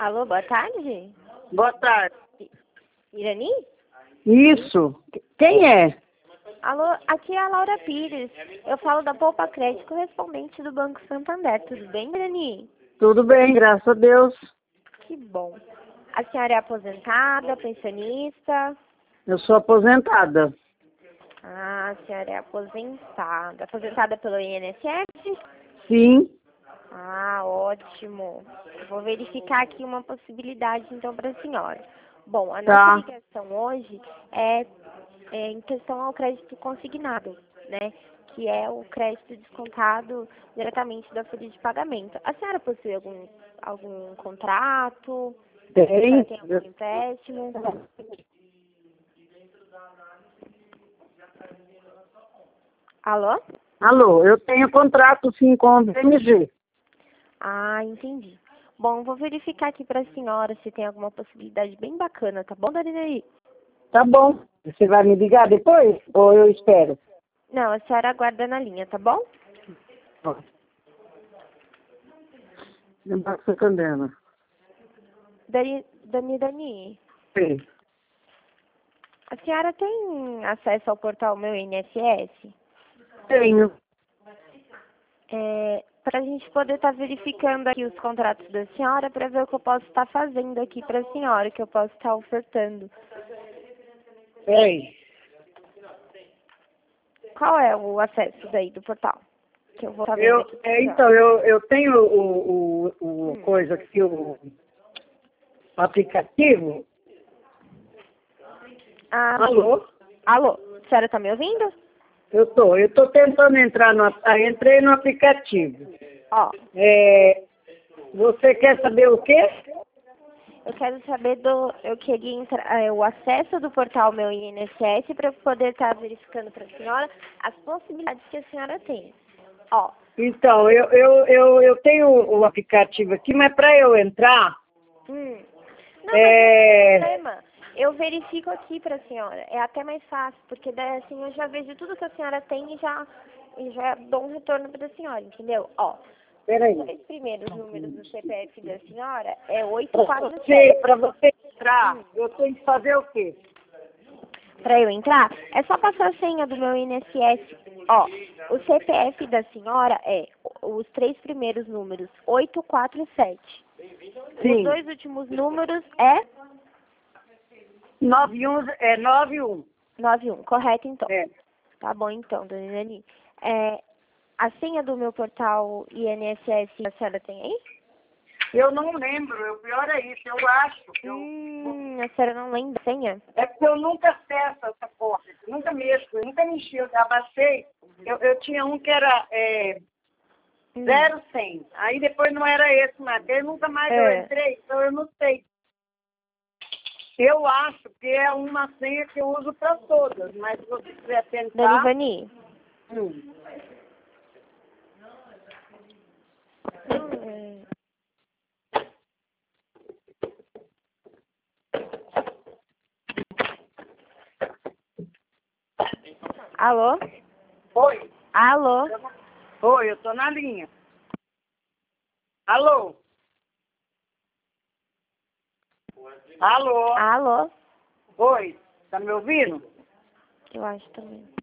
Alô, boa tarde. Boa tarde. Irani? Isso. Quem é? Alô, aqui é a Laura Pires. Eu falo da Poupa Crédito, correspondente do Banco Santander. Tudo bem, Irani? Tudo bem, graças a Deus. Que bom. A senhora é aposentada, pensionista? Eu sou aposentada. Ah, a senhora é aposentada. Aposentada pelo INSS? Sim. Ah, ótimo. Vou verificar aqui uma possibilidade, então, para a senhora. Bom, a nossa ligação hoje é em questão ao crédito consignado, né? Que é o crédito descontado diretamente da folha de pagamento. A senhora possui algum contrato? A senhora tem algum empréstimo? Alô? Alô, eu tenho contrato sim com o BMG. Ah, entendi. Bom, vou verificar aqui para a senhora se tem alguma possibilidade bem bacana, tá bom, Darinei? Tá bom. Você vai me ligar depois ou eu espero? Não, a senhora aguarda na linha, tá bom? Embaixo Candela. Dani, Sim. a senhora tem acesso ao portal Meu INSS? Tenho. Para a gente poder estar verificando aqui os contratos da senhora, para ver o que eu posso estar fazendo aqui para a senhora, que eu posso estar ofertando. Peraí. Qual é o acesso daí do portal? Que eu vou estar vendo aqui. Então, eu tenho o coisa aqui, o aplicativo. Ah, Alô? alô, a senhora está me ouvindo? Eu tô tentando entrar entrei no aplicativo. Ó, Você quer saber o quê? eu quero saber eu queria entrar, o acesso do portal Meu INSS para poder estar verificando para a senhora as possibilidades que a senhora tem. Ó. Então, eu tenho o aplicativo aqui, mas para eu entrar, Não, mas não tem problema. Eu verifico aqui para a senhora. É até mais fácil, porque daí assim eu já vejo tudo que a senhora tem e já dou um retorno para a senhora, entendeu? Ó. peraí. Os 3 primeiros números do CPF da senhora é 847. Para você entrar, eu tenho que fazer o quê? Para eu entrar, é só passar a senha do meu INSS. Ó, o CPF da senhora é os 3 primeiros números, 847. Sim. Os 2 últimos números é 91. 91, correto então. É. Tá bom então, dona Irani. A senha do meu portal INSS a senhora tem aí? Eu não lembro, o pior é isso, eu acho. A senhora não lembra a senha? É porque eu nunca acesso essa porta, nunca mexo, eu nunca mexi, eu abaixei. Eu tinha um que era 0100, aí depois não era esse mais, aí nunca mais eu entrei, então eu não sei. Eu acho que é uma senha que eu uso para todas, mas se você quiser tentar... Dona Ivani? Alô? Oi. Alô? Oi, eu tô na linha. Alô? Alô? Alô? Oi, tá me ouvindo? Eu acho também.